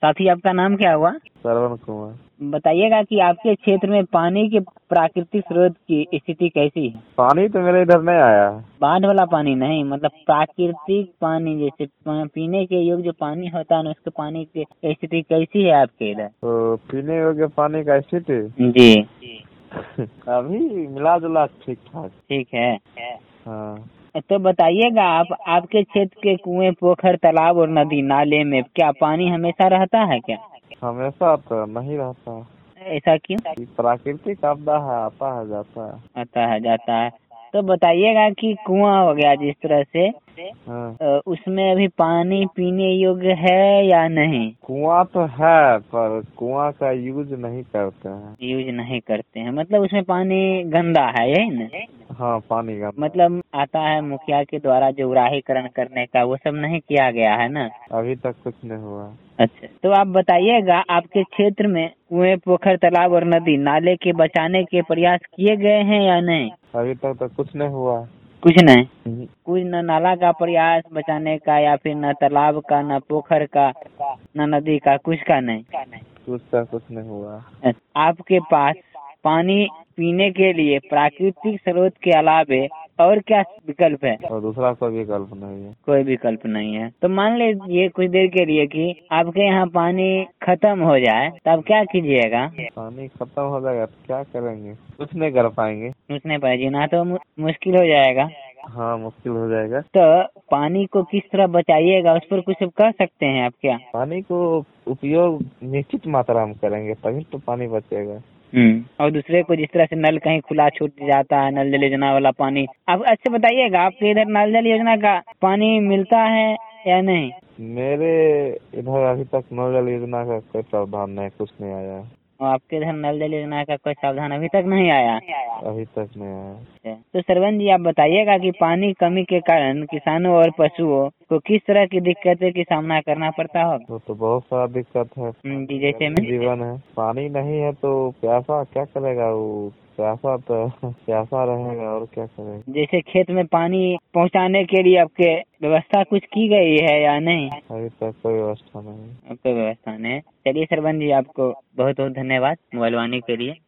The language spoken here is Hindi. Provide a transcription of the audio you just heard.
साथी आपका नाम क्या हुआ? श्रवण कुमार। बताइएगा कि आपके क्षेत्र में पानी के प्राकृतिक स्रोत की स्थिति कैसी है? पानी तो मेरे इधर नहीं आया है। बाढ़ वाला पानी नहीं, मतलब प्राकृतिक पानी, जैसे पीने के योग्य जो पानी होता है ना, उसके पानी की स्थिति कैसी है आपके इधर? तो पीने योग्य पानी का स्थिति जी अभी मिला जुला ठीक ठाक। ठीक है। हाँ, तो बताइएगा आप, आपके क्षेत्र के कुएं, पोखर, तालाब और नदी नाले में क्या पानी हमेशा रहता है क्या? हमेशा तो नहीं रहता। ऐसा क्यों? ये प्राकृतिक आपदा है, आता है जाता है। आता है जाता है। तो बताइएगा कि कुआं हो गया जिस तरह से, हाँ, उसमें अभी पानी पीने योग्य है या नहीं? कुआं तो है पर कुआं का यूज नहीं करते हैं। यूज नहीं करते हैं, मतलब उसमें पानी गंदा है, यही ना? हाँ, पानी का मतलब आता है मुखिया के द्वारा जो उराहीकरण करने का, वो सब नहीं किया गया है ना? अभी तक कुछ नहीं हुआ। अच्छा, तो आप बताइएगा आपके क्षेत्र में कुएं, पोखर, तालाब और नदी नाले के बचाने के प्रयास किए गए हैं या नहीं? अभी तक तो कुछ नहीं हुआ। कुछ नहीं, कुछ न नाला का प्रयास बचाने का, या फिर न तालाब का, न पोखर का, न नदी का, कुछ का नहीं? कुछ नहीं हुआ। आपके पास पानी पीने के लिए प्राकृतिक स्रोत के अलावे और क्या विकल्प है? और दूसरा कोई विकल्प नहीं है। कोई विकल्प नहीं है। तो मान लीजिए कुछ देर के लिए कि आपके यहाँ पानी खत्म हो जाए, तब क्या कीजिएगा? पानी खत्म हो जाएगा तो क्या करेंगे? कुछ नहीं कर पाएंगे। कुछ नहीं पाएगी ना, तो मुश्किल हो जाएगा। हाँ, मुश्किल हो जाएगा। तो पानी को किस तरह बचाइएगा, उस पर कुछ कह सकते हैं आप क्या? पानी को उपयोग निश्चित मात्रा में करेंगे तभी तो पानी बचेगा। और दूसरे को, जिस तरह से नल कहीं खुला छूट जाता है, नल जल योजना वाला पानी, आप अच्छे बताइएगा, आपके इधर नल जल योजना का पानी मिलता है या नहीं? मेरे इधर अभी तक नल जल योजना का कोई प्रावधान नहीं, कुछ नहीं आया। और आपके इधर नल जल योजना का कोई सावधान अभी तक नहीं आया? अभी तक नहीं आया। तो श्रवण जी, आप बताइएगा कि पानी कमी के कारण किसानों और पशुओं को किस तरह की दिक्कतें की सामना करना पड़ता होगा? तो बहुत सारा दिक्कत है। जी, जैसे में जीवन है, पानी नहीं है तो प्यासा क्या करेगा वो? प्यासा तो प्यासा रहेगा और क्या करेगा। जैसे खेत में पानी पहुंचाने के लिए आपके व्यवस्था कुछ की गई है या नहीं? अभी तक कोई व्यवस्था नहीं। कोई व्यवस्था नहीं। चलिए श्रवण जी, आपको बहुत बहुत धन्यवाद मोबाइल वाणी के लिए।